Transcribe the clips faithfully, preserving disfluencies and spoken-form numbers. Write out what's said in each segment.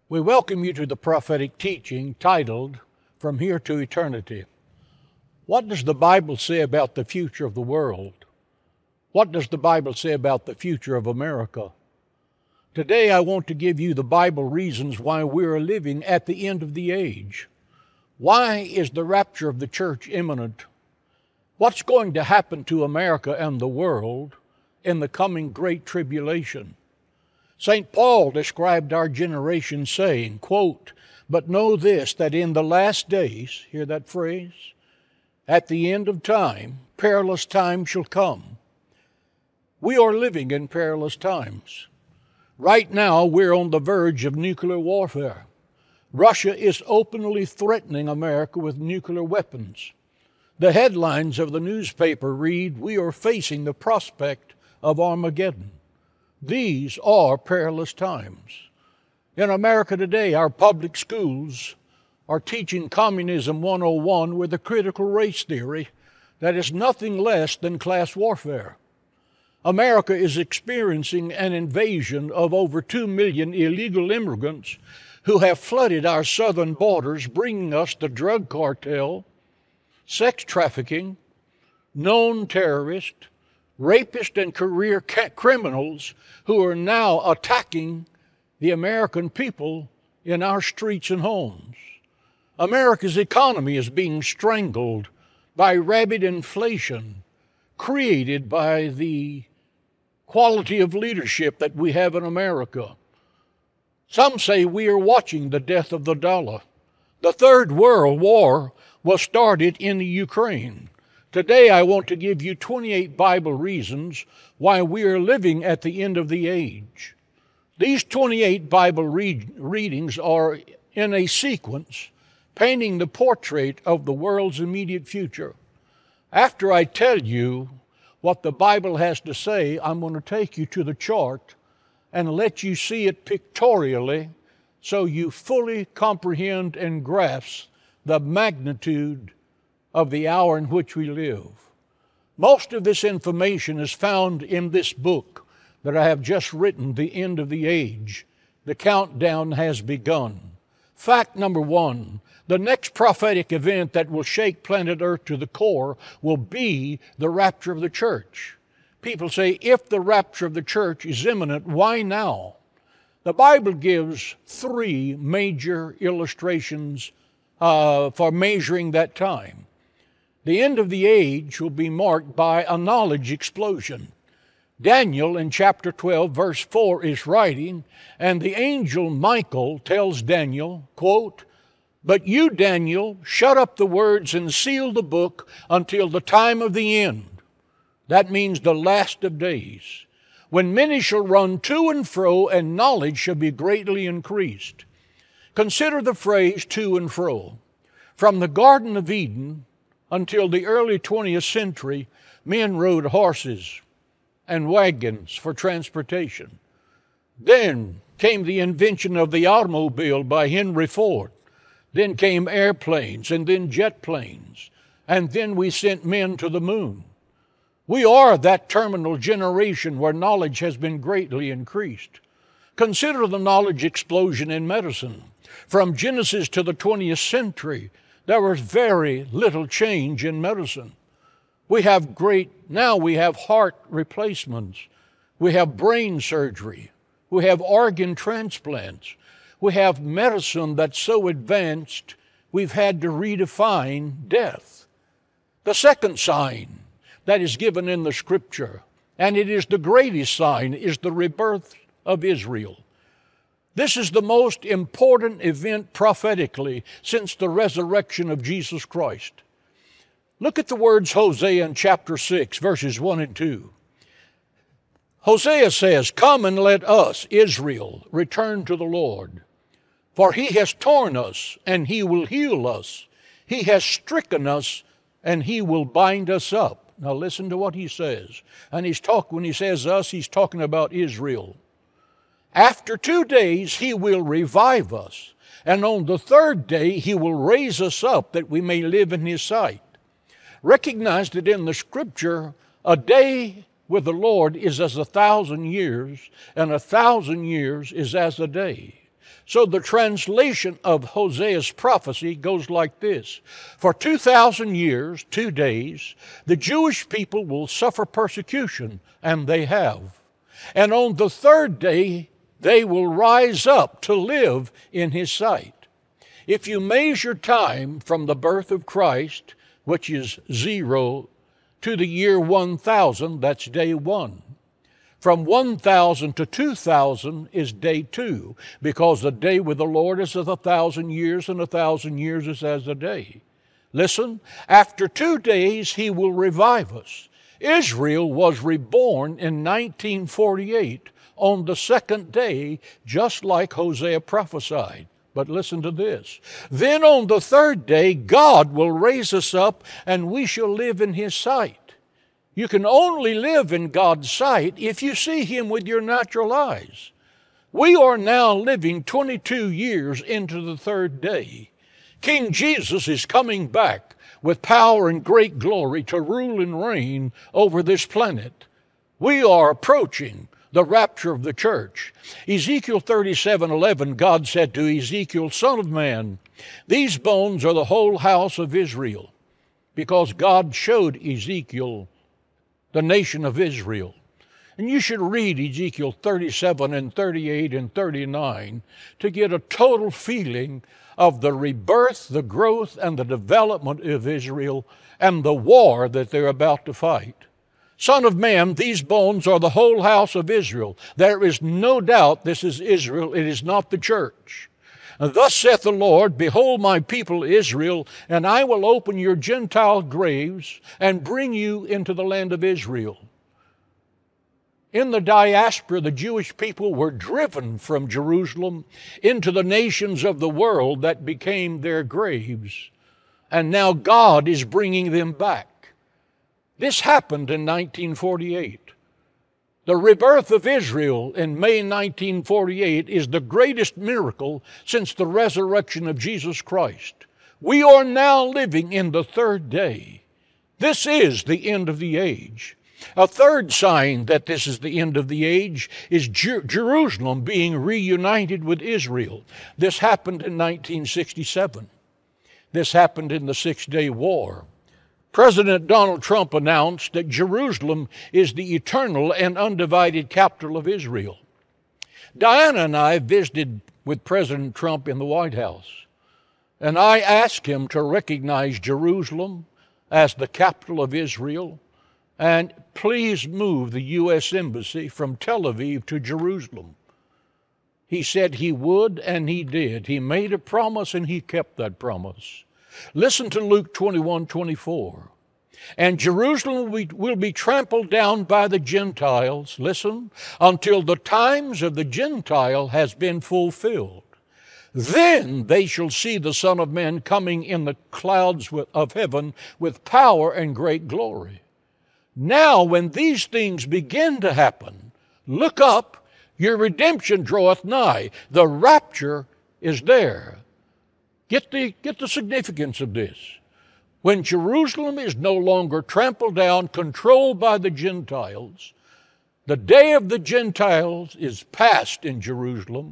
We welcome you to the prophetic teaching titled, From Here to Eternity. What does the Bible say about the future of the world? What does the Bible say about the future of America? Today I want to give you the Bible reasons why we are living at the end of the age. Why is the rapture of the church imminent? What's going to happen to America and the world in the coming great tribulation? Saint Paul described our generation saying, quote, "But know this, that in the last days," hear that phrase, "at the end of time, perilous times shall come." We are living in perilous times. Right now, we're on the verge of nuclear warfare. Russia is openly threatening America with nuclear weapons. The headlines of the newspaper read, "We are facing the prospect of Armageddon." These are perilous times. In America today, our public schools are teaching Communism one oh one with a critical race theory that is nothing less than class warfare. America is experiencing an invasion of over two million illegal immigrants who have flooded our southern borders, bringing us the drug cartel, sex trafficking, known terrorists, rapists, and career ca- criminals who are now attacking the American people in our streets and homes. America's economy is being strangled by rabid inflation created by the quality of leadership that we have in America. Some say we are watching the death of the dollar. The Third World War was started in the Ukraine. Today I want to give you twenty-eight Bible reasons why we are living at the end of the age. These twenty-eight Bible read- readings are in a sequence painting the portrait of the world's immediate future. After I tell you what the Bible has to say, I'm going to take you to the chart and let you see it pictorially so you fully comprehend and grasp the magnitude of the hour in which we live. Most of this information is found in this book that I have just written, The End of the Age. The countdown has begun. Fact number one, the next prophetic event that will shake planet Earth to the core will be the rapture of the church. People say, if the rapture of the church is imminent, why now? The Bible gives three major illustrations uh, for measuring that time. The end of the age will be marked by a knowledge explosion. Daniel in chapter twelve, verse four is writing, and the angel Michael tells Daniel, quote, "But you, Daniel, shut up the words and seal the book until the time of the end." That means the last of days, when many shall run to and fro, and knowledge shall be greatly increased. Consider the phrase to and fro. From the Garden of Eden until the early twentieth century, men rode horses and wagons for transportation. Then came the invention of the automobile by Henry Ford. Then came airplanes, and then jet planes. And then we sent men to the moon. We are that terminal generation where knowledge has been greatly increased. Consider the knowledge explosion in medicine. From Genesis to the twentieth century, there was very little change in medicine. We have great, now we have heart replacements. We have brain surgery. We have organ transplants. We have medicine that's so advanced, we've had to redefine death. The second sign that is given in the Scripture, and it is the greatest sign, is the rebirth of Israel. This is the most important event prophetically since the resurrection of Jesus Christ. Look at the words Hosea in chapter six, verses one and two. Hosea says, "Come and let us, Israel, return to the Lord. For he has torn us, and he will heal us. He has stricken us, and he will bind us up." Now listen to what he says. And he's talk, when he says us, he's talking about Israel. "After two days he will revive us, and on the third day he will raise us up that we may live in his sight." Recognize that in the Scripture, a day with the Lord is as a thousand years, and a thousand years is as a day. So the translation of Hosea's prophecy goes like this. For two thousand years, two days, the Jewish people will suffer persecution, and they have. And on the third day, they will rise up to live in his sight. If you measure time from the birth of Christ, which is zero, to the year one thousand, that's day one. From one thousand to two thousand is day two, because the day with the Lord is as a thousand years, and a thousand years is as a day. Listen, after two days he will revive us. Israel was reborn in nineteen forty-eight on the second day, just like Hosea prophesied. But listen to this. Then on the third day, God will raise us up, and we shall live in his sight. You can only live in God's sight if you see him with your natural eyes. We are now living twenty-two years into the third day. King Jesus is coming back with power and great glory to rule and reign over this planet. We are approaching the rapture of the church. Ezekiel thirty-seven eleven, God said to Ezekiel, Son of man, these bones are the whole house of Israel, because God showed Ezekiel the nation of Israel. And you should read Ezekiel thirty-seven and thirty-eight and thirty-nine to get a total feeling of the rebirth, the growth, and the development of Israel and the war that they're about to fight. Son of man, these bones are the whole house of Israel. There is no doubt this is Israel. It is not the church. And thus saith the Lord, behold my people Israel, and I will open your Gentile graves and bring you into the land of Israel. In the diaspora, the Jewish people were driven from Jerusalem into the nations of the world that became their graves. And now God is bringing them back. This happened in nineteen forty-eight. The rebirth of Israel in May nineteen forty-eight is the greatest miracle since the resurrection of Jesus Christ. We are now living in the third day. This is the end of the age. A third sign that this is the end of the age is Jer- Jerusalem being reunited with Israel. This happened in nineteen sixty-seven. This happened in the Six-Day War. President Donald Trump announced that Jerusalem is the eternal and undivided capital of Israel. Diana and I visited with President Trump in the White House, and I asked him to recognize Jerusalem as the capital of Israel and please move the U S Embassy from Tel Aviv to Jerusalem. He said he would, and he did. He made a promise, and he kept that promise. Listen to Luke twenty-one twenty-four. And Jerusalem will be, will be trampled down by the Gentiles, listen, until the times of the Gentile has been fulfilled. Then they shall see the Son of Man coming in the clouds of heaven with power and great glory. Now when these things begin to happen, look up, your redemption draweth nigh. The rapture is there. Get the, get the significance of this. When Jerusalem is no longer trampled down, controlled by the Gentiles, the day of the Gentiles is past in Jerusalem,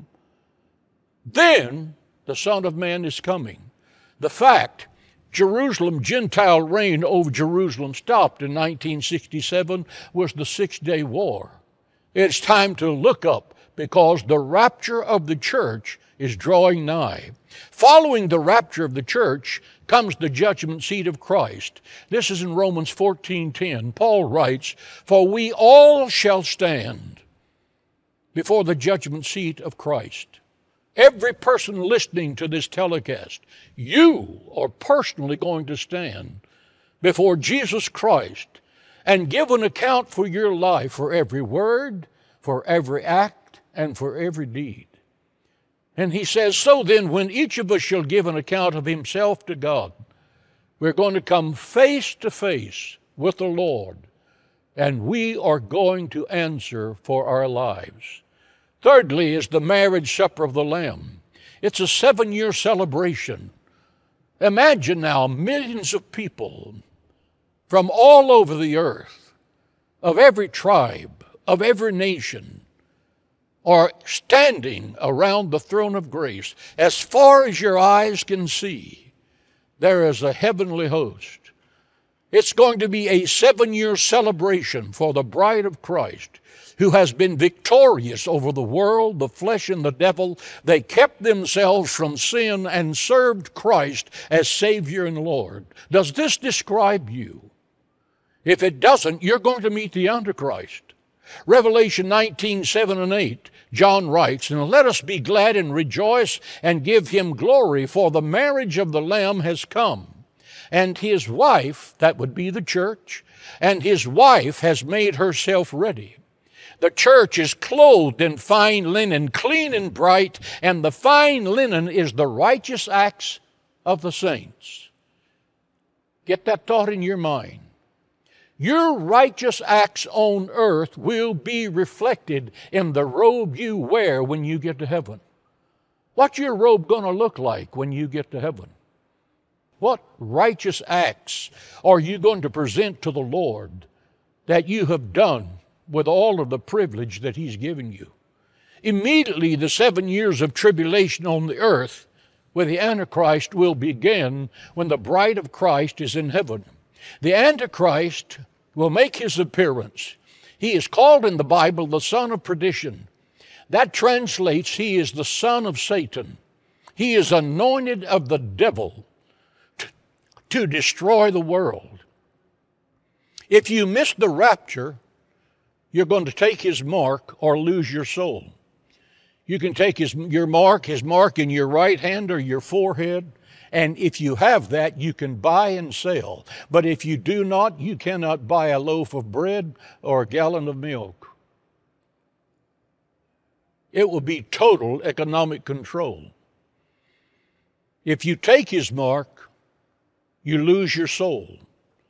then the Son of Man is coming. The fact, Jerusalem, Gentile reign over Jerusalem stopped in nineteen sixty-seven was the Six-Day War. It's time to look up because the rapture of the church is drawing nigh. Following the rapture of the church comes the judgment seat of Christ. This is in Romans fourteen ten. Paul writes, for we all shall stand before the judgment seat of Christ. Every person listening to this telecast, you are personally going to stand before Jesus Christ and give an account for your life, for every word, for every act, and for every deed. And he says, so then, when each of us shall give an account of himself to God, we're going to come face to face with the Lord, and we are going to answer for our lives. Thirdly is the marriage supper of the Lamb. It's a seven-year celebration. Imagine now millions of people from all over the earth, of every tribe, of every nation, are standing around the throne of grace. As far as your eyes can see, there is a heavenly host. It's going to be a seven-year celebration for the bride of Christ, who has been victorious over the world, the flesh, and the devil. They kept themselves from sin and served Christ as Savior and Lord. Does this describe you? If it doesn't, you're going to meet the Antichrist. Revelation nineteen, seven and eight, John writes, "And let us be glad and rejoice and give him glory, for the marriage of the Lamb has come. And his wife," that would be the church, "and his wife has made herself ready." The church is clothed in fine linen, clean and bright, and the fine linen is the righteous acts of the saints. Get that thought in your mind. Your righteous acts on earth will be reflected in the robe you wear when you get to heaven. What's your robe going to look like when you get to heaven? What righteous acts are you going to present to the Lord that you have done with all of the privilege that He's given you? Immediately, the seven years of tribulation on the earth with the Antichrist will begin when the bride of Christ is in heaven. The Antichrist will make his appearance. He is called in the Bible the son of perdition. That translates, he is the son of Satan. He is anointed of the devil to, to destroy the world. If you miss the rapture, you're going to take his mark or lose your soul. You can take his, your mark, his mark in your right hand or your forehead, and if you have that, you can buy and sell. But if you do not, you cannot buy a loaf of bread or a gallon of milk. It will be total economic control. If you take his mark, you lose your soul.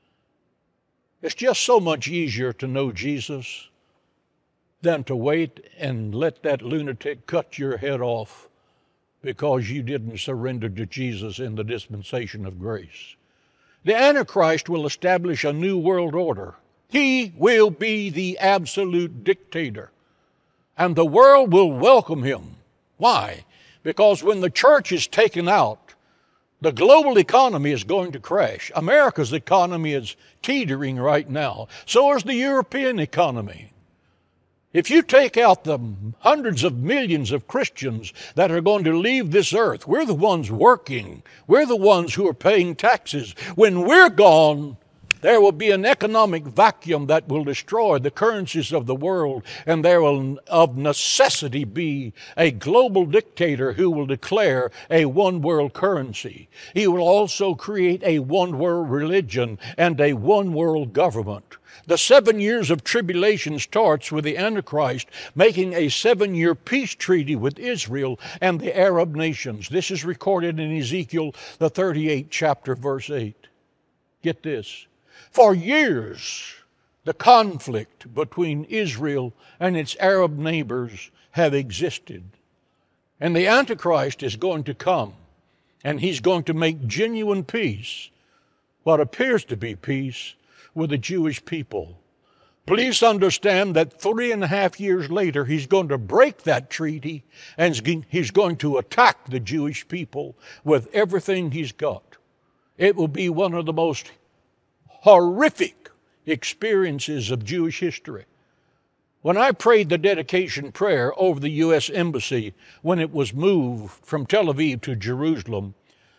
It's just so much easier to know Jesus than to wait and let that lunatic cut your head off because you didn't surrender to Jesus in the dispensation of grace. The Antichrist will establish a new world order. He will be the absolute dictator, and the world will welcome him. Why? Because when the church is taken out, the global economy is going to crash. America's economy is teetering right now. So is the European economy. If you take out the hundreds of millions of Christians that are going to leave this earth, we're the ones working. We're the ones who are paying taxes. When we're gone, there will be an economic vacuum that will destroy the currencies of the world, and there will of necessity be a global dictator who will declare a one-world currency. He will also create a one-world religion and a one-world government. The seven years of tribulation starts with the Antichrist making a seven-year peace treaty with Israel and the Arab nations. This is recorded in Ezekiel, the thirty-eighth chapter, verse eight. Get this. For years, the conflict between Israel and its Arab neighbors have existed. And the Antichrist is going to come, and he's going to make genuine peace, what appears to be peace, with the Jewish people. Please understand that three and a half years later, he's going to break that treaty, and he's going to attack the Jewish people with everything he's got. It will be one of the most horrific experiences of Jewish history. When I prayed the dedication prayer over the U S Embassy when it was moved from Tel Aviv to Jerusalem,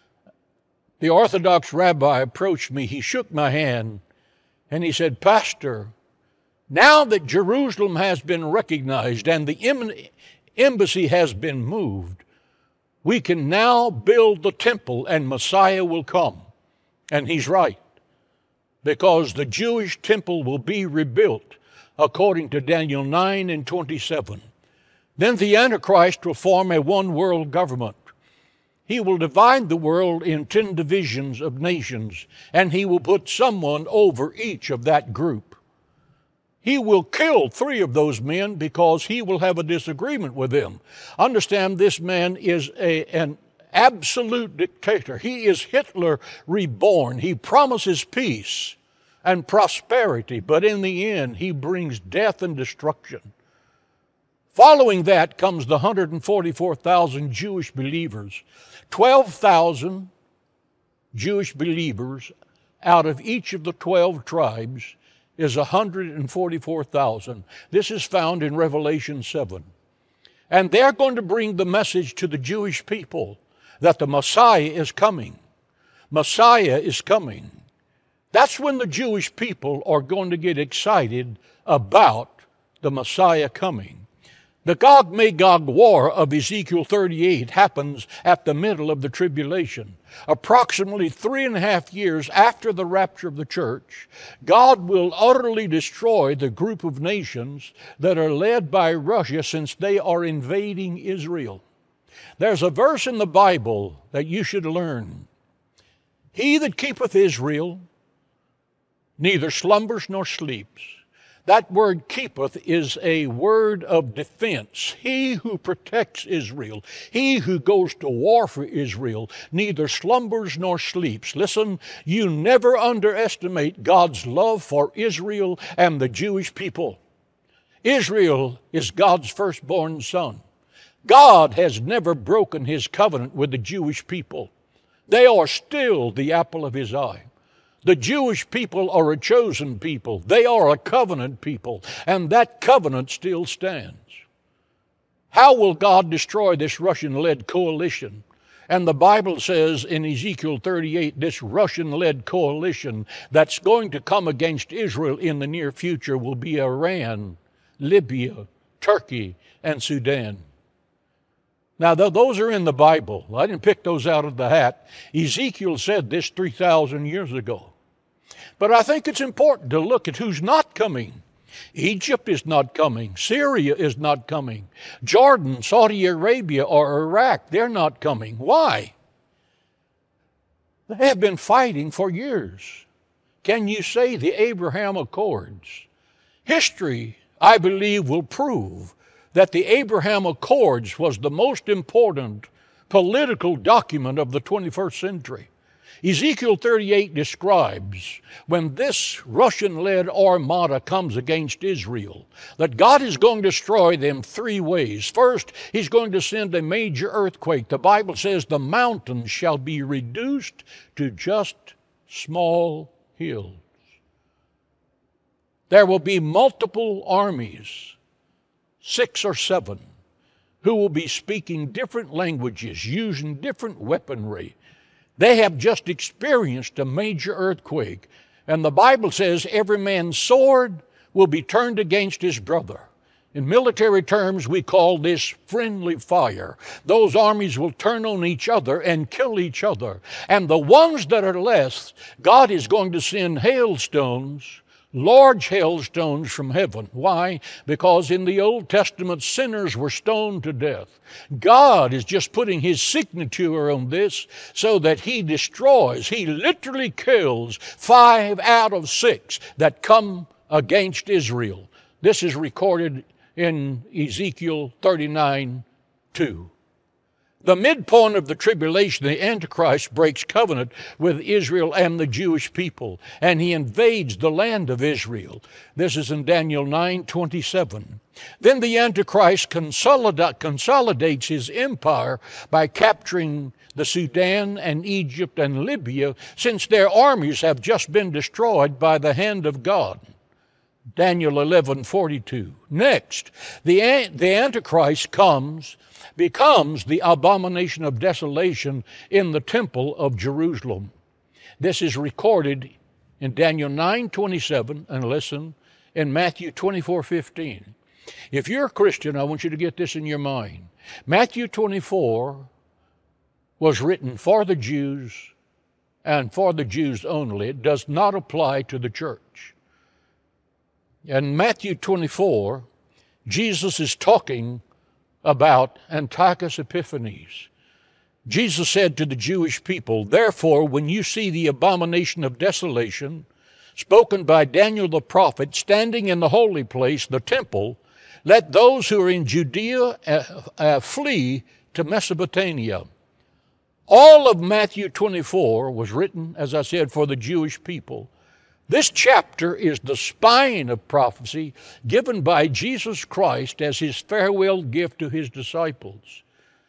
the Orthodox rabbi approached me. He shook my hand and he said, "Pastor, now that Jerusalem has been recognized and the embassy has been moved, we can now build the temple and Messiah will come." And he's right, because the Jewish temple will be rebuilt according to Daniel nine and twenty-seven. Then the Antichrist will form a one-world government. He will divide the world in ten divisions of nations, and he will put someone over each of that group. He will kill three of those men because he will have a disagreement with them. Understand, this man is a, an absolute dictator. He is Hitler reborn. He promises peace and prosperity, but in the end, he brings death and destruction. Following that comes the one hundred forty-four thousand Jewish believers. twelve thousand Jewish believers out of each of the twelve tribes is one hundred forty-four thousand. This is found in Revelation seven. And they're going to bring the message to the Jewish people that the Messiah is coming. Messiah is coming. That's when the Jewish people are going to get excited about the Messiah coming. The Gog-Magog war of Ezekiel thirty-eight happens at the middle of the tribulation. Approximately three and a half years after the rapture of the church, God will utterly destroy the group of nations that are led by Russia, since they are invading Israel. There's a verse in the Bible that you should learn. He that keepeth Israel neither slumbers nor sleeps. That word keepeth is a word of defense. He who protects Israel, he who goes to war for Israel, neither slumbers nor sleeps. Listen, you never underestimate God's love for Israel and the Jewish people. Israel is God's firstborn son. God has never broken his covenant with the Jewish people. They are still the apple of his eye. The Jewish people are a chosen people. They are a covenant people, and that covenant still stands. How will God destroy this Russian-led coalition? And the Bible says in Ezekiel thirty-eight, this Russian-led coalition that's going to come against Israel in the near future will be Iran, Libya, Turkey, and Sudan. Now, those are in the Bible. I didn't pick those out of the hat. Ezekiel said this three thousand years ago. But I think it's important to look at who's not coming. Egypt is not coming. Syria is not coming. Jordan, Saudi Arabia, or Iraq, they're not coming. Why? They have been fighting for years. Can you say the Abraham Accords? History, I believe, will prove that the Abraham Accords was the most important political document of the twenty-first century. Ezekiel thirty-eight describes when this Russian-led armada comes against Israel, that God is going to destroy them three ways. First, he's going to send a major earthquake. The Bible says the mountains shall be reduced to just small hills. There will be multiple armies, six or seven, who will be speaking different languages, using different weaponry. They have just experienced a major earthquake, and the Bible says every man's sword will be turned against his brother. In military terms, we call this friendly fire. Those armies will turn on each other and kill each other. And the ones that are left, God is going to send hailstones, large hailstones from heaven. Why? Because in the Old Testament, sinners were stoned to death. God is just putting his signature on this so that he destroys, he literally kills five out of six that come against Israel. This is recorded in Ezekiel thirty-nine two. The midpoint of the tribulation, the Antichrist breaks covenant with Israel and the Jewish people, and he invades the land of Israel. This is in Daniel nine twenty-seven. Then the Antichrist consolidate, consolidates his empire by capturing the Sudan and Egypt and Libya, since their armies have just been destroyed by the hand of God. Daniel eleven forty-two. Next, the, the Antichrist comes becomes the abomination of desolation in the temple of Jerusalem. This is recorded in Daniel nine twenty-seven, and listen, in Matthew twenty-four fifteen. If you're a Christian, I want you to get this in your mind. Matthew twenty-four was written for the Jews and for the Jews only. It does not apply to the church. In Matthew twenty-four, Jesus is talking about Antiochus Epiphanes. Jesus said to the Jewish people, "Therefore, when you see the abomination of desolation, spoken by Daniel the prophet, standing in the holy place, the temple, let those who are in Judea uh, uh, flee to Mesopotamia." All of Matthew twenty-four was written, as I said, for the Jewish people. This chapter is the spine of prophecy given by Jesus Christ as his farewell gift to his disciples.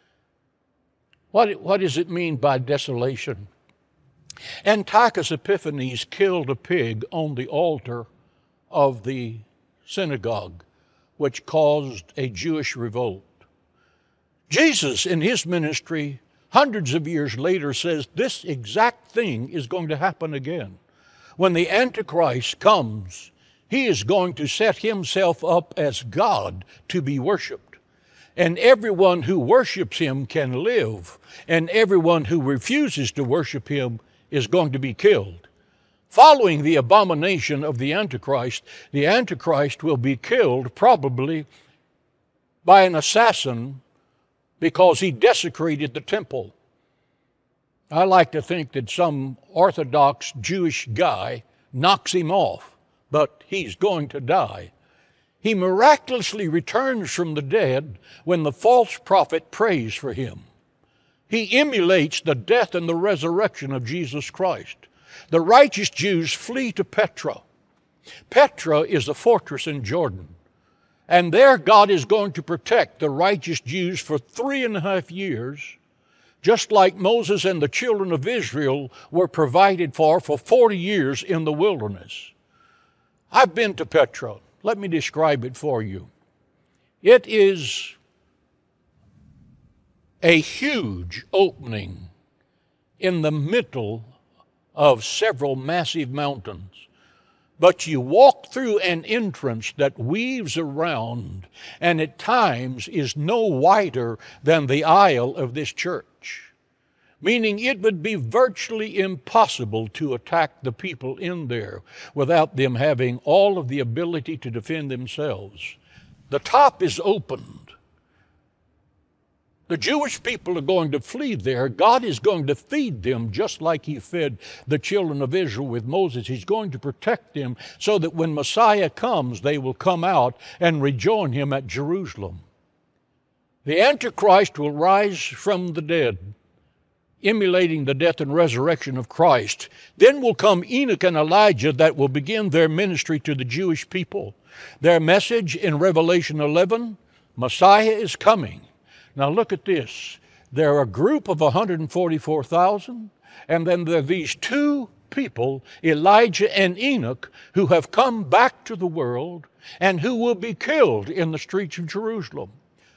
What, what does it mean by desolation? Antiochus Epiphanes killed a pig on the altar of the synagogue, which caused a Jewish revolt. Jesus, in his ministry, hundreds of years later, says this exact thing is going to happen again. When the Antichrist comes, he is going to set himself up as God to be worshiped. And everyone who worships him can live, and everyone who refuses to worship him is going to be killed. Following the abomination of the Antichrist, the Antichrist will be killed probably by an assassin because he desecrated the temple. I like to think that some Orthodox Jewish guy knocks him off, but he's going to die. He miraculously returns from the dead when the false prophet prays for him. He emulates the death and the resurrection of Jesus Christ. The righteous Jews flee to Petra. Petra is a fortress in Jordan. And there God is going to protect the righteous Jews for three and a half years, just like Moses and the children of Israel were provided for for forty years in the wilderness. I've been to Petra. Let me describe it for you. It is a huge opening in the middle of several massive mountains. But you walk through an entrance that weaves around and at times is no wider than the aisle of this church, meaning it would be virtually impossible to attack the people in there without them having all of the ability to defend themselves. The top is opened. The Jewish people are going to flee there. God is going to feed them just like he fed the children of Israel with Moses. He's going to protect them so that when Messiah comes, they will come out and rejoin him at Jerusalem. The Antichrist will rise from the dead, emulating the death and resurrection of Christ. Then will come Enoch and Elijah that will begin their ministry to the Jewish people. Their message in Revelation eleven, Messiah is coming. Now look at this. There are a group of one hundred forty-four thousand, and then there are these two people, Elijah and Enoch, who have come back to the world and who will be killed in the streets of Jerusalem.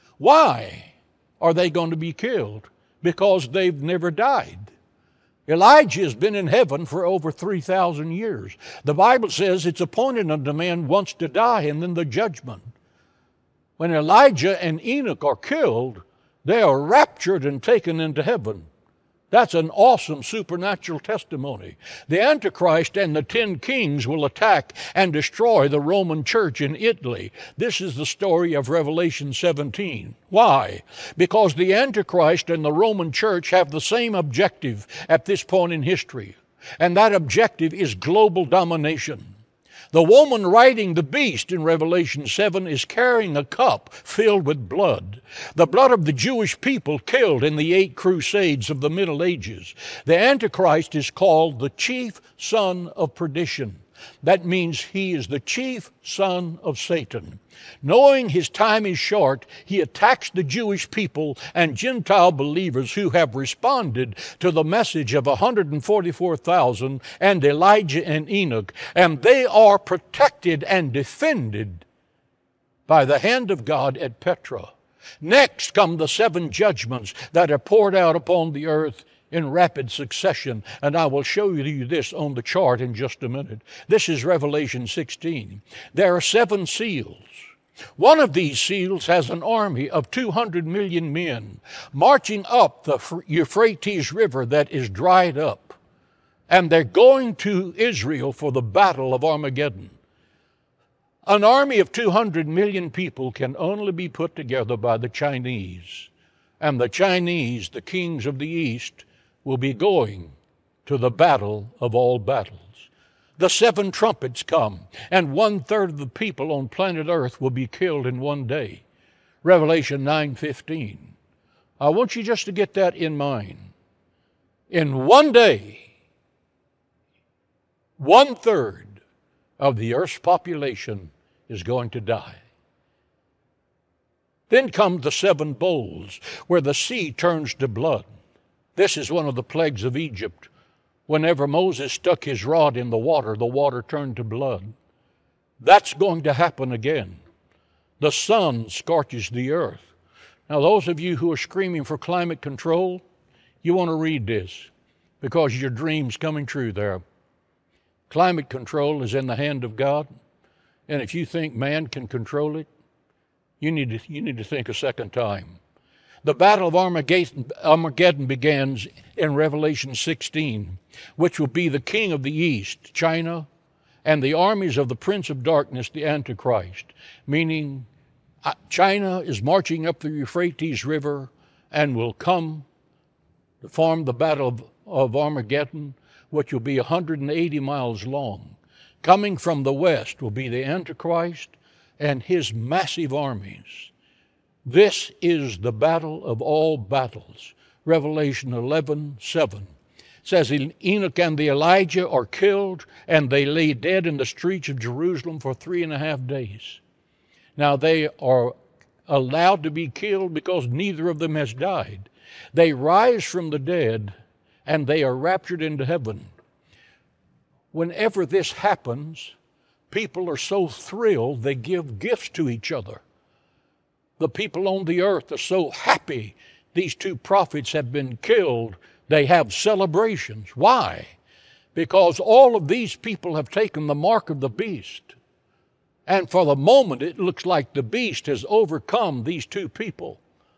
Why are they going to be killed? Because they've never died. Elijah has been in heaven for over three thousand years. The Bible says it's appointed unto man once to die and then the judgment. When Elijah and Enoch are killed, they are raptured and taken into heaven. That's an awesome supernatural testimony. The Antichrist and the ten kings will attack and destroy the Roman church in Italy. This is the story of Revelation seventeen. Why? Because the Antichrist and the Roman church have the same objective at this point in history, and that objective is global domination. The woman riding the beast in Revelation seven is carrying a cup filled with blood, the blood of the Jewish people killed in the eight crusades of the Middle Ages. The Antichrist is called the chief son of perdition. That means he is the chief son of Satan. Knowing his time is short, he attacks the Jewish people and Gentile believers who have responded to the message of one hundred forty-four thousand and Elijah and Enoch, and they are protected and defended by the hand of God at Petra. Next come the seven judgments that are poured out upon the earth in rapid succession, and I will show you this on the chart in just a minute. This is Revelation sixteen. There are seven seals. One of these seals has an army of two hundred million men marching up the Euphrates River that is dried up, and they're going to Israel for the battle of Armageddon. An army of two hundred million people can only be put together by the Chinese, and the Chinese, the kings of the East, will be going to the battle of all battles. The seven trumpets come, and one-third of the people on planet Earth will be killed in one day. Revelation nine fifteen. I want you just to get that in mind. In one day, one-third of the earth's population is going to die. Then come the seven bowls, where the sea turns to blood. This is one of the plagues of Egypt. Whenever Moses stuck his rod in the water, the water turned to blood. That's going to happen again. The sun scorches the earth. Now, those of you who are screaming for climate control, you want to read this because your dream's coming true there. Climate control is in the hand of God, and if you think man can control it, you need to, you need to think a second time. The Battle of Armageddon, Armageddon begins in Revelation sixteen, which will be the king of the east, China, and the armies of the prince of darkness, the Antichrist, meaning China is marching up the Euphrates River and will come to form the Battle of, of Armageddon, which will be one hundred eighty miles long. Coming from the west will be the Antichrist and his massive armies. This is the battle of all battles. Revelation eleven seven says Enoch and the Elijah are killed, and they lay dead in the streets of Jerusalem for three and a half days. Now, they are allowed to be killed because neither of them has died. They rise from the dead, and they are raptured into heaven. Whenever this happens, people are so thrilled they give gifts to each other. The people on the earth are so happy these two prophets have been killed, they have celebrations. Why? Because all of these people have taken the mark of the beast. And for the moment, it looks like the beast has overcome these two people.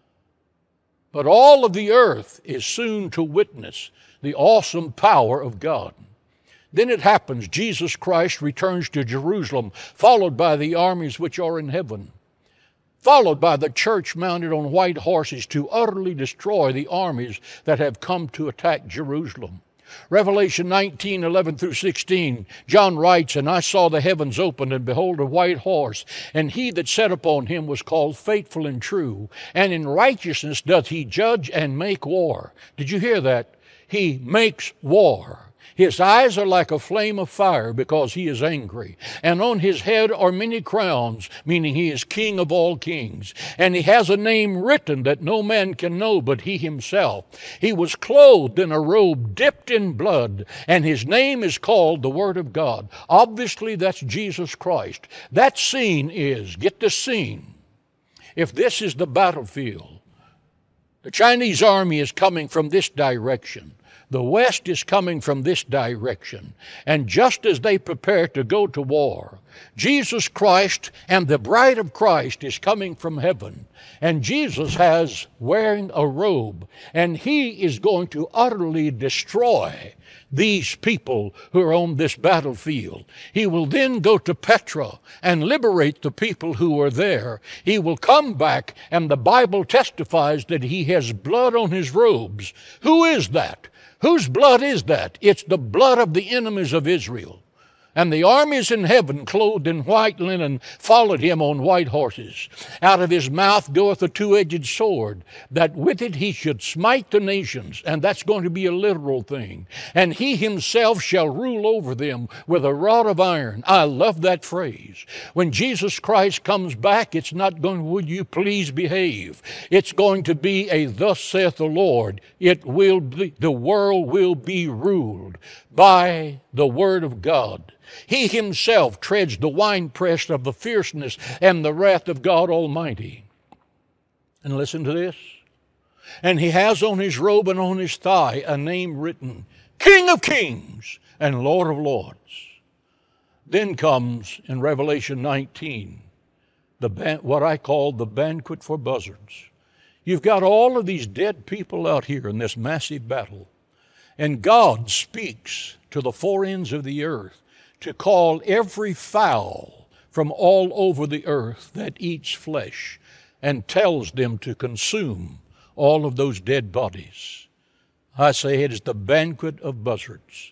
But all of the earth is soon to witness the awesome power of God. Then it happens, Jesus Christ returns to Jerusalem, followed by the armies which are in heaven, followed by the church mounted on white horses to utterly destroy the armies that have come to attack Jerusalem. Revelation nineteen eleven through sixteen, John writes, "And I saw the heavens opened, and behold a white horse, and he that sat upon him was called Faithful and True, and in righteousness doth he judge and make war." Did you hear that? He makes war. His eyes are like a flame of fire because he is angry. And on his head are many crowns, meaning he is King of all kings. And he has a name written that no man can know but he himself. He was clothed in a robe dipped in blood, and his name is called the Word of God. Obviously, that's Jesus Christ. That scene is, get the scene. If this is the battlefield, the Chinese army is coming from this direction. The West is coming from this direction. And just as they prepare to go to war, Jesus Christ and the bride of Christ is coming from heaven. And Jesus has wearing a robe. And he is going to utterly destroy these people who are on this battlefield. He will then go to Petra and liberate the people who are there. He will come back, and the Bible testifies that he has blood on his robes. Who is that? Whose blood is that? It's the blood of the enemies of Israel. And the armies in heaven, clothed in white linen, followed him on white horses. Out of his mouth goeth a two-edged sword, that with it he should smite the nations. And that's going to be a literal thing. And he himself shall rule over them with a rod of iron. I love that phrase. When Jesus Christ comes back, it's not going, would you please behave? It's going to be a thus saith the Lord. It will be, the world will be ruled by the word of God. He himself treads the winepress of the fierceness and the wrath of God Almighty. And listen to this. And he has on his robe and on his thigh a name written, King of Kings and Lord of Lords. Then comes in Revelation nineteen, the ban- what I call the banquet for buzzards. You've got all of these dead people out here in this massive battle. And God speaks to the four ends of the earth to call every fowl from all over the earth that eats flesh, and tells them to consume all of those dead bodies. I say it is the banquet of buzzards.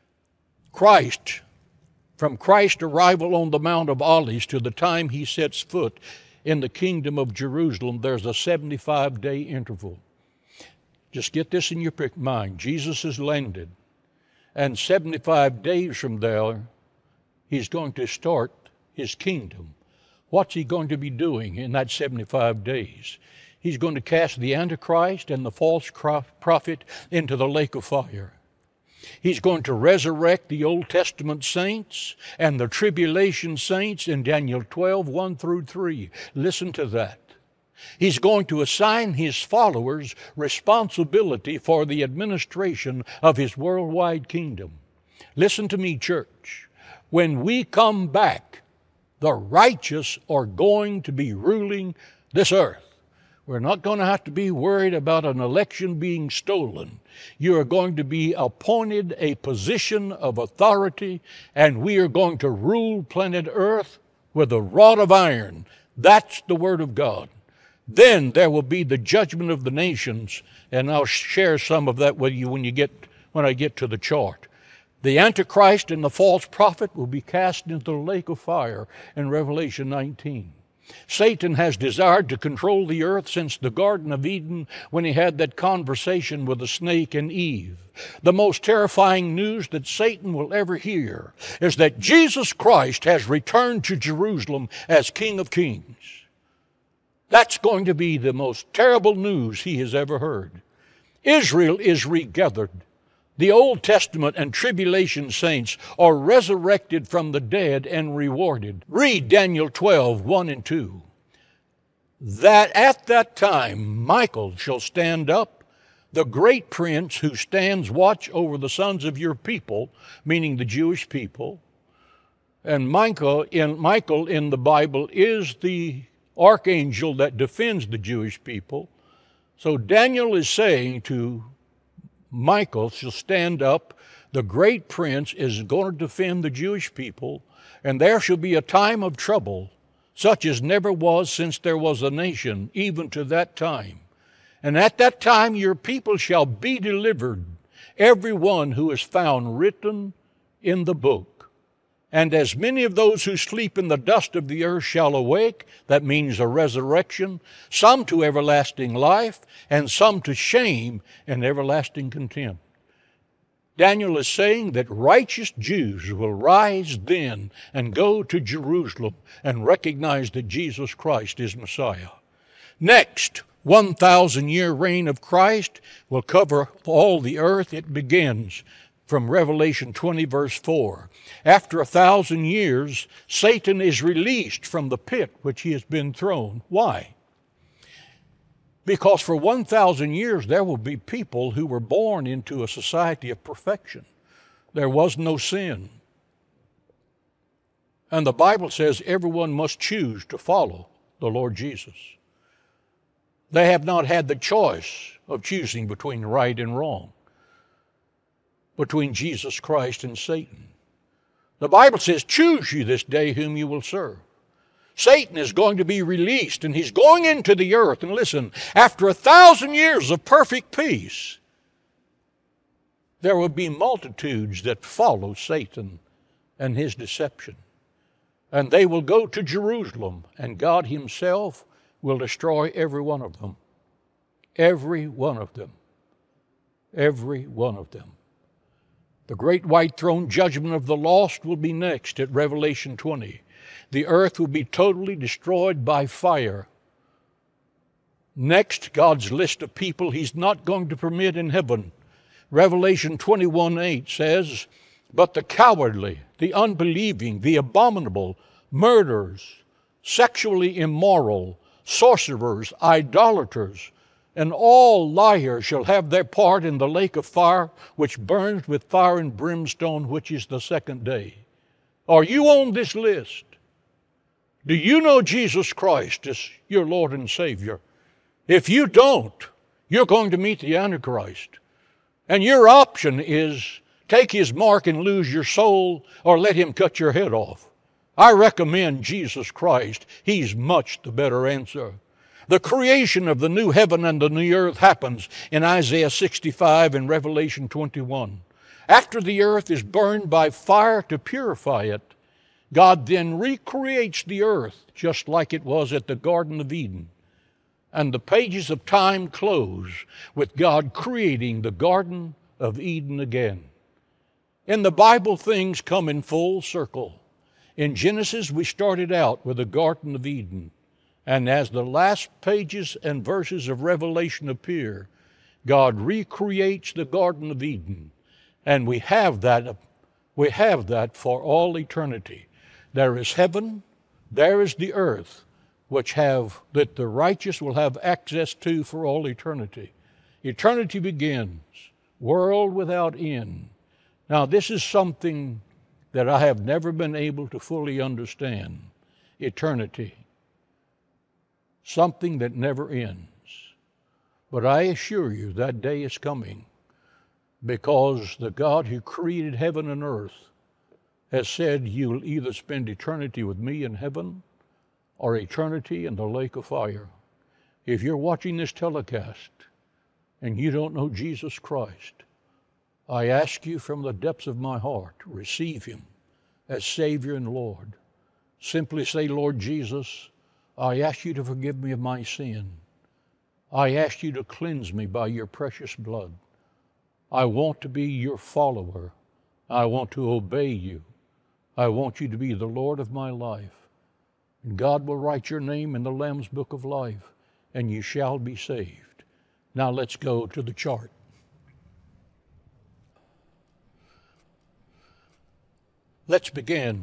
Christ, from Christ's arrival on the Mount of Olives to the time he sets foot in the kingdom of Jerusalem, there's a seventy-five day interval. Just get this in your mind. Jesus has landed. And seventy-five days from there, he's going to start his kingdom. What's he going to be doing in that seventy-five days? He's going to cast the Antichrist and the false prophet into the lake of fire. He's going to resurrect the Old Testament saints and the tribulation saints in Daniel twelve, one through three. Listen to that. He's going to assign his followers responsibility for the administration of his worldwide kingdom. Listen to me, church. When we come back, the righteous are going to be ruling this earth. We're not going to have to be worried about an election being stolen. You are going to be appointed a position of authority, and we are going to rule planet Earth with a rod of iron. That's the Word of God. Then there will be the judgment of the nations, and I'll share some of that with you when you get when I get to the chart. The Antichrist and the false prophet will be cast into the lake of fire in Revelation nineteen. Satan has desired to control the earth since the Garden of Eden when he had that conversation with the snake and Eve. The most terrifying news that Satan will ever hear is that Jesus Christ has returned to Jerusalem as King of Kings. That's going to be the most terrible news he has ever heard. Israel is regathered. The Old Testament and tribulation saints are resurrected from the dead and rewarded. Read Daniel twelve, one and two. That at that time Michael shall stand up, the great prince who stands watch over the sons of your people, meaning the Jewish people. And Michael in, Michael in the Bible is the archangel that defends the Jewish people. So Daniel is saying to Michael shall stand up, the great prince is going to defend the Jewish people, and there shall be a time of trouble, such as never was since there was a nation, even to that time. And at that time your people shall be delivered, every one who is found written in the book. And as many of those who sleep in the dust of the earth shall awake, that means a resurrection, some to everlasting life, and some to shame and everlasting contempt. Daniel is saying that righteous Jews will rise then and go to Jerusalem and recognize that Jesus Christ is Messiah. Next, one thousand year reign of Christ will cover all the earth. It begins from Revelation twenty, verse four. After a thousand years, Satan is released from the pit which he has been thrown. Why? Because for one thousand years there will be people who were born into a society of perfection. There was no sin. And the Bible says everyone must choose to follow the Lord Jesus. They have not had the choice of choosing between right and wrong, between Jesus Christ and Satan. The Bible says, choose you this day whom you will serve. Satan is going to be released, and he's going into the earth. And listen, after a thousand years of perfect peace, there will be multitudes that follow Satan and his deception. And they will go to Jerusalem, and God himself will destroy every one of them. Every one of them. Every one of them. The great white throne judgment of the lost will be next at Revelation twenty. The earth will be totally destroyed by fire. Next, God's list of people he's not going to permit in heaven. Revelation twenty-one, eight says, but the cowardly, the unbelieving, the abominable, murderers, sexually immoral, sorcerers, idolaters, and all liars shall have their part in the lake of fire, which burns with fire and brimstone, which is the second day. Are you on this list? Do you know Jesus Christ as your Lord and Savior? If you don't, you're going to meet the Antichrist. And your option is take his mark and lose your soul, or let him cut your head off. I recommend Jesus Christ. He's much the better answer. The creation of the new heaven and the new earth happens in Isaiah sixty-five and Revelation twenty-one. After the earth is burned by fire to purify it, God then recreates the earth just like it was at the Garden of Eden. And the pages of time close with God creating the Garden of Eden again. In the Bible, things come in full circle. In Genesis, we started out with the Garden of Eden. And as the last pages and verses of Revelation appear, God recreates the Garden of Eden. And we have that, we have that for all eternity. There is heaven, there is the earth, which have that the righteous will have access to for all eternity. Eternity begins, world without end. Now, this is something that I have never been able to fully understand. Eternity. Something that never ends. But I assure you that day is coming, because the God who created heaven and earth has said you will either spend eternity with me in heaven or eternity in the lake of fire. If you're watching this telecast and you don't know Jesus Christ, I ask you from the depths of my heart, receive him as Savior and Lord. Simply say, Lord Jesus, I ask you to forgive me of my sin. I ask you to cleanse me by your precious blood. I want to be your follower. I want to obey you. I want you to be the Lord of my life. And God will write your name in the Lamb's Book of Life, and you shall be saved. Now let's go to the chart. Let's begin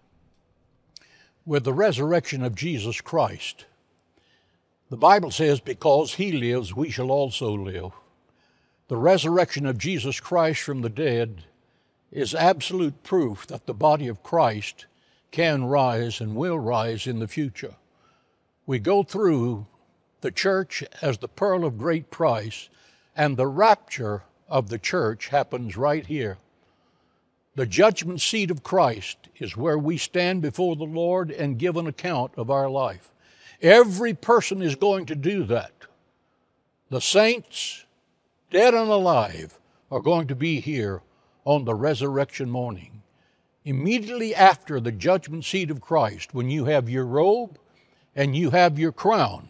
with the resurrection of Jesus Christ. The Bible says, because he lives, we shall also live. The resurrection of Jesus Christ from the dead is absolute proof that the body of Christ can rise and will rise in the future. We go through the church as the pearl of great price, and the rapture of the church happens right here. The judgment seat of Christ is where we stand before the Lord and give an account of our life. Every person is going to do that. The saints, dead and alive, are going to be here on the resurrection morning. Immediately after the judgment seat of Christ, when you have your robe and you have your crown,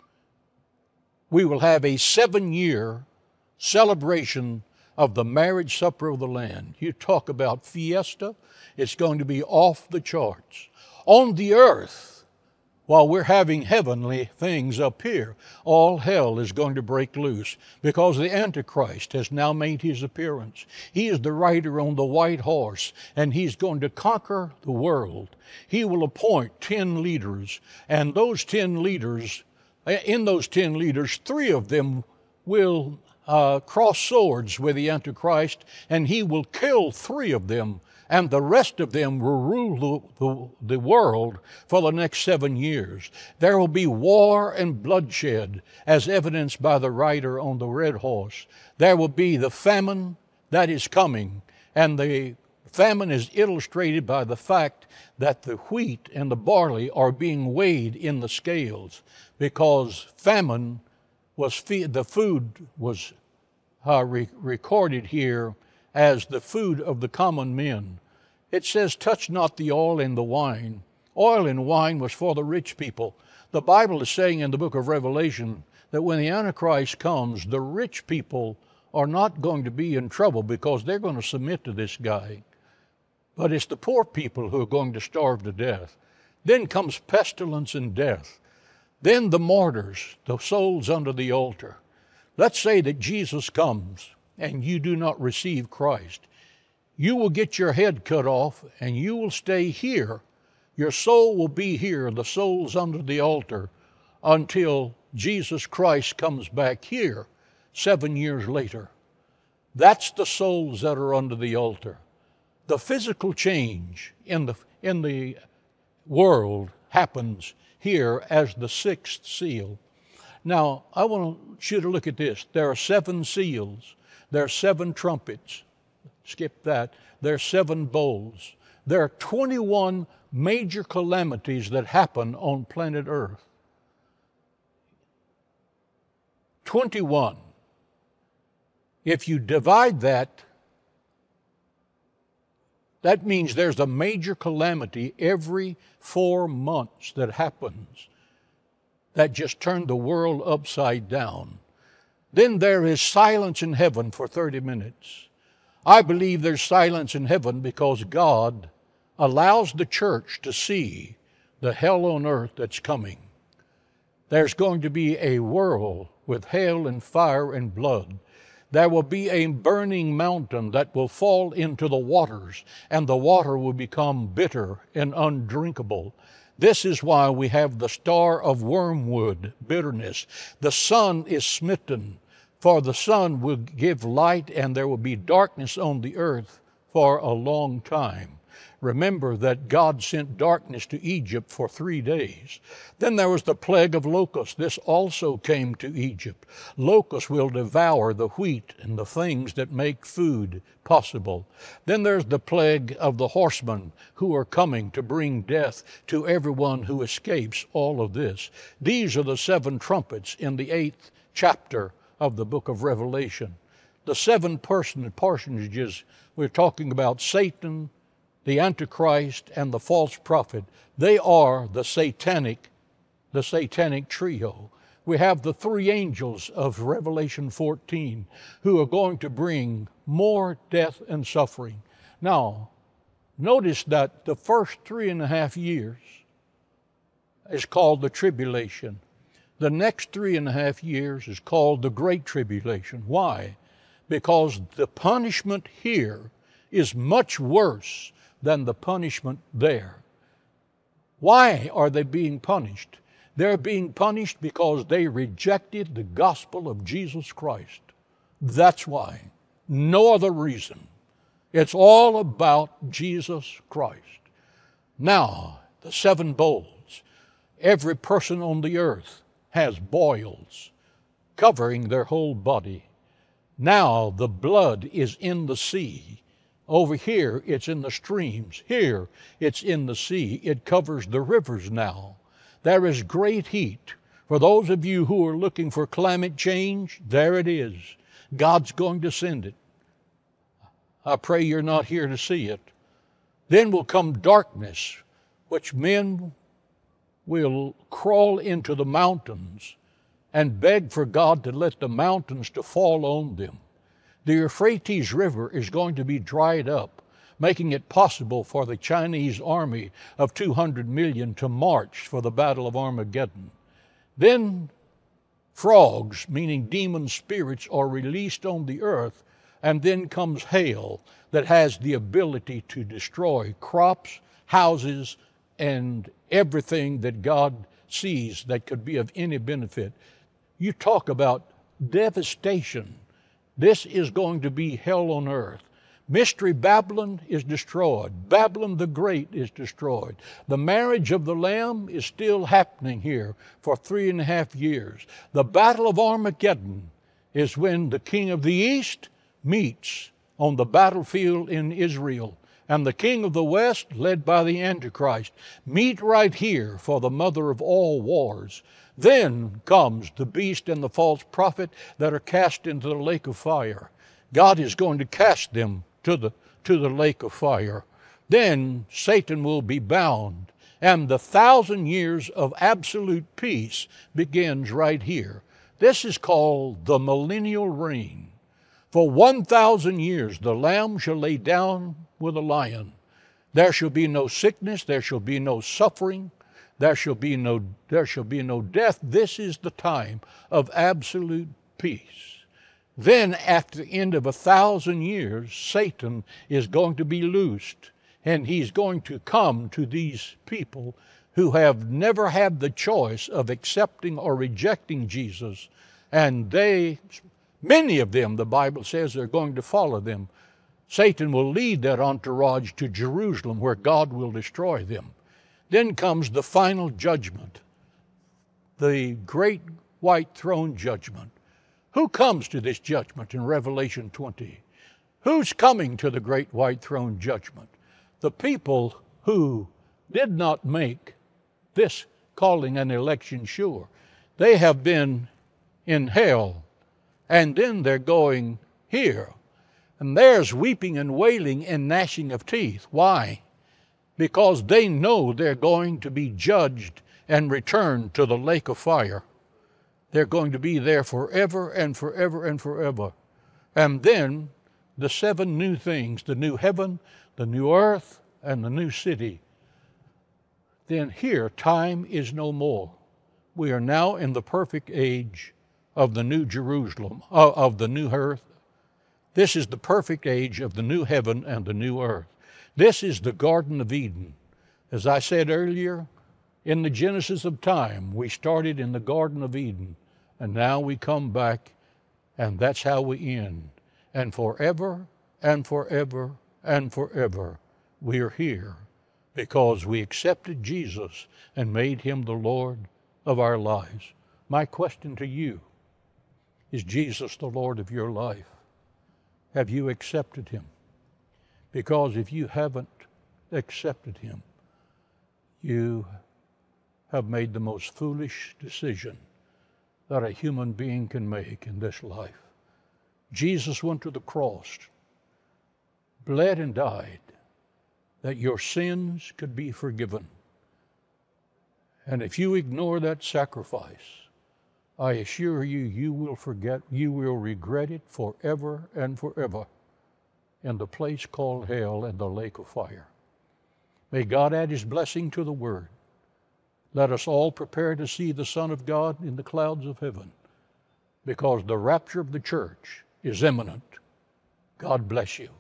we will have a seven-year celebration of the marriage supper of the Lamb. You talk about fiesta, it's going to be off the charts. On the earth, while we're having heavenly things up here, all hell is going to break loose because the Antichrist has now made his appearance. He is the rider on the white horse, and he's going to conquer the world. He will appoint ten leaders, and those ten leaders, in those ten leaders, three of them will Uh, cross swords with the Antichrist, and he will kill three of them, and the rest of them will rule the, the, the world for the next seven years. There will be war and bloodshed, as evidenced by the rider on the red horse. There will be the famine that is coming, and the famine is illustrated by the fact that the wheat and the barley are being weighed in the scales, because famine was the food was uh, re- recorded here as the food of the common men. It says, touch not the oil and the wine. Oil and wine was for the rich people. The Bible is saying in the book of Revelation that when the Antichrist comes, the rich people are not going to be in trouble because they're going to submit to this guy. But it's the poor people who are going to starve to death. Then comes pestilence and death. Then the martyrs, the souls under the altar. Let's say that Jesus comes and you do not receive Christ. You will get your head cut off and you will stay here. Your soul will be here, the souls under the altar, until Jesus Christ comes back here seven years later. That's the souls that are under the altar. The physical change in the, in the world happens here as the sixth seal. Now, I want you to look at this. There are seven seals. There are seven trumpets. Skip that. There are seven bowls. There are twenty-one major calamities that happen on planet Earth. twenty-one. If you divide that, that means there's a major calamity every four months that happens that just turned the world upside down. Then there is silence in heaven for thirty minutes. I believe there's silence in heaven because God allows the church to see the hell on earth that's coming. There's going to be a world with hail and fire and blood. There will be a burning mountain that will fall into the waters, and the water will become bitter and undrinkable. This is why we have the star of wormwood, bitterness. The sun is smitten, for the sun will give light, and there will be darkness on the earth for a long time. Remember that God sent darkness to Egypt for three days. Then there was the plague of locusts. This also came to Egypt. Locusts will devour the wheat and the things that make food possible. Then there's the plague of the horsemen who are coming to bring death to everyone who escapes all of this. These are the seven trumpets in the eighth chapter of the book of Revelation. The seven person personages, we're talking about Satan, the Antichrist, and the false prophet. They are the satanic, the satanic trio. We have the three angels of Revelation fourteen who are going to bring more death and suffering. Now, notice that the first three and a half years is called the tribulation. The next three and a half years is called the Great Tribulation. Why? Because the punishment here is much worse than the punishment there. Why are they being punished? They're being punished because they rejected the gospel of Jesus Christ. That's why. No other reason. It's all about Jesus Christ. Now, the seven bowls. Every person on the earth has boils covering their whole body. Now the blood is in the sea. Over here, it's in the streams. Here, it's in the sea. It covers the rivers now. There is great heat. For those of you who are looking for climate change, there it is. God's going to send it. I pray you're not here to see it. Then will come darkness, which men will crawl into the mountains and beg for God to let the mountains to fall on them. The Euphrates River is going to be dried up, making it possible for the Chinese army of two hundred million to march for the Battle of Armageddon. Then frogs, meaning demon spirits, are released on the earth, and then comes hail that has the ability to destroy crops, houses, and everything that God sees that could be of any benefit. You talk about devastation. This is going to be hell on earth. Mystery Babylon is destroyed. Babylon the Great is destroyed. The marriage of the Lamb is still happening here for three and a half years. The Battle of Armageddon is when the king of the East meets on the battlefield in Israel, and the king of the West, led by the Antichrist, meet right here for the mother of all wars. Then comes the beast and the false prophet that are cast into the lake of fire. God is going to cast them to the, to the lake of fire. Then Satan will be bound, and the thousand years of absolute peace begins right here. This is called the millennial reign. For one thousand years the Lamb shall lay down with a lion. There shall be no sickness, there shall be no suffering, there shall be no, there shall be no death. This is the time of absolute peace. Then, after the end of a thousand years, Satan is going to be loosed, and he's going to come to these people who have never had the choice of accepting or rejecting Jesus, and they, many of them, the Bible says, are going to follow them. Satan will lead that entourage to Jerusalem, where God will destroy them. Then comes the final judgment, the great white throne judgment. Who comes to this judgment in Revelation twenty? Who's coming to the great white throne judgment? The people who did not make this calling and election sure. They have been in hell, and then they're going here. And there's weeping and wailing and gnashing of teeth. Why? Because they know they're going to be judged and returned to the lake of fire. They're going to be there forever and forever and forever. And then the seven new things, the new heaven, the new earth, and the new city, then here time is no more. We are now in the perfect age of the new Jerusalem, uh, of the new earth. This is the perfect age of the new heaven and the new earth. This is the Garden of Eden. As I said earlier, in the genesis of time, we started in the Garden of Eden, and now we come back, and that's how we end. And forever and forever and forever, we are here because we accepted Jesus and made him the Lord of our lives. My question to you, is Jesus the Lord of your life? Have you accepted him? Because if you haven't accepted him, you have made the most foolish decision that a human being can make in this life. Jesus went to the cross, bled and died, that your sins could be forgiven. And if you ignore that sacrifice, I assure you, you will forget, you will regret it forever and forever in the place called hell and the lake of fire. May God add his blessing to the word. Let us all prepare to see the Son of God in the clouds of heaven, because the rapture of the church is imminent. God bless you.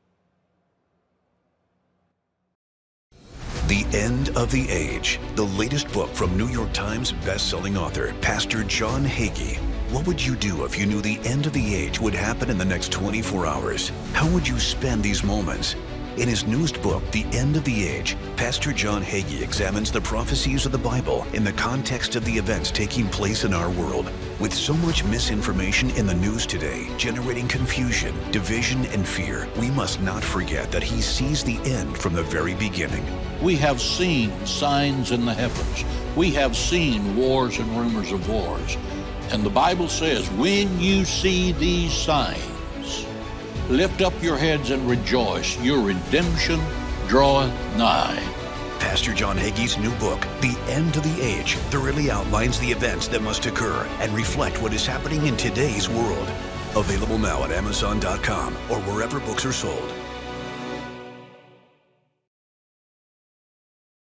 The End of the Age, the latest book from New York Times best-selling author, Pastor John Hagee. What would you do if you knew the end of the age would happen in the next twenty-four hours? How would you spend these moments? In his newest book, The End of the Age, Pastor John Hagee examines the prophecies of the Bible in the context of the events taking place in our world. With so much misinformation in the news today, generating confusion, division, and fear, we must not forget that he sees the end from the very beginning. We have seen signs in the heavens. We have seen wars and rumors of wars. And the Bible says, when you see these signs, lift up your heads and rejoice. Your redemption draweth nigh. Pastor John Hagee's new book, The End of the Age, thoroughly outlines the events that must occur and reflect what is happening in today's world. Available now at Amazon dot com or wherever books are sold.